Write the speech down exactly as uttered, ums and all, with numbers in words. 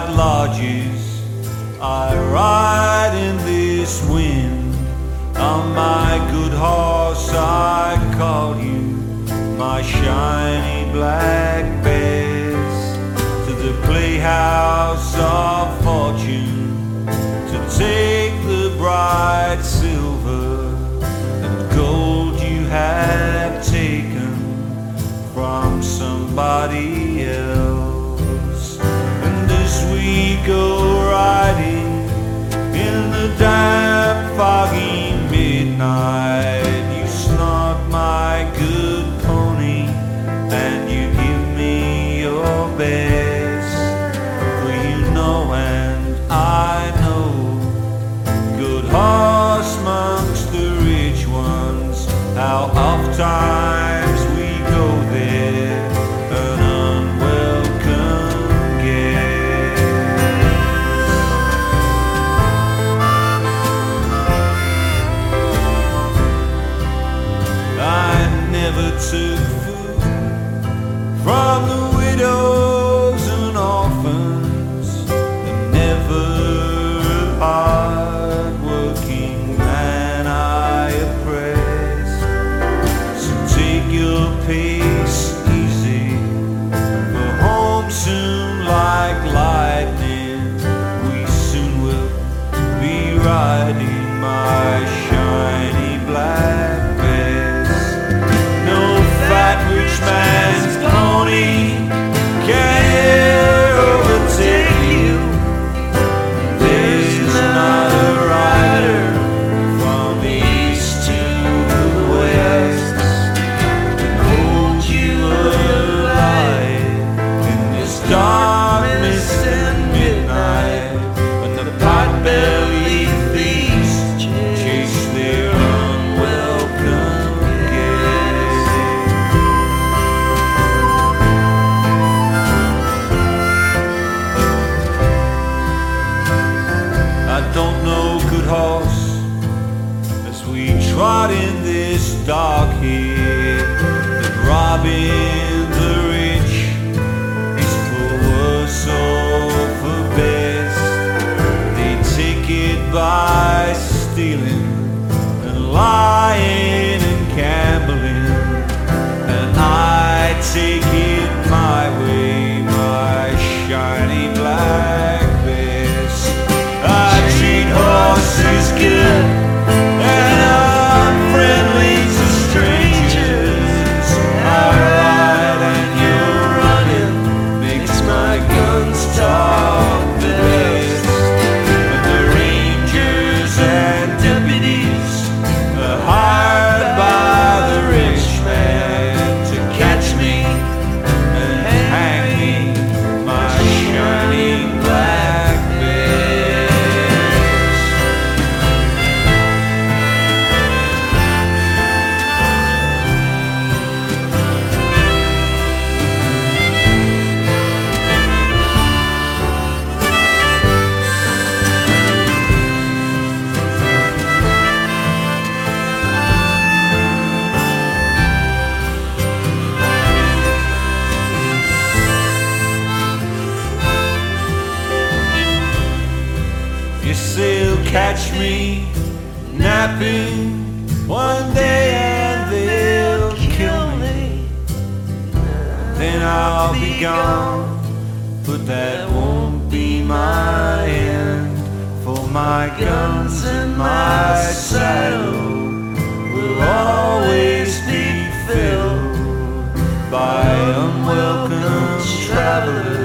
white lodges. I ride in this wind. On my good horse I call you, my shiny black bears, to the playhouse of fortune, to take the bright silver and gold you have taken from somebody else. And as we go riding in the damp foggy midnight, you snort my good pony and you give me your best. For you know and I know, good horse amongst the rich ones, how oft times we go there, an unwelcome guest. I never took food from the widows and orphans, and never a hard-working man I oppressed. So take your pace easy, for home soon like lightning, we soon will be riding my shiny black bears. No fat rich man's pony can e'er overtake you. There's not a rider from the east to the west can hold you alive in this dark mist and midnight, when the pot-bellied thieves chase their unwelcome guests. I don't know, good horse, as we trot in this dark here, that robbing the rich is for worse or for best. They take it by stealing and lying and gambling, and I take it my way, my shiny black bears. I treat horses good and I'm friendly to strangers. I ride and you're running, makes my guns talk the best. But the rangers and deputies are hired by the rich man to catch me and hang me, my shiny black bears. You say you'll catch me napping one day and they'll kill me, then I'll be gone, but that won't be my end, for my guns and my saddle will always be filled by unwelcome travelers.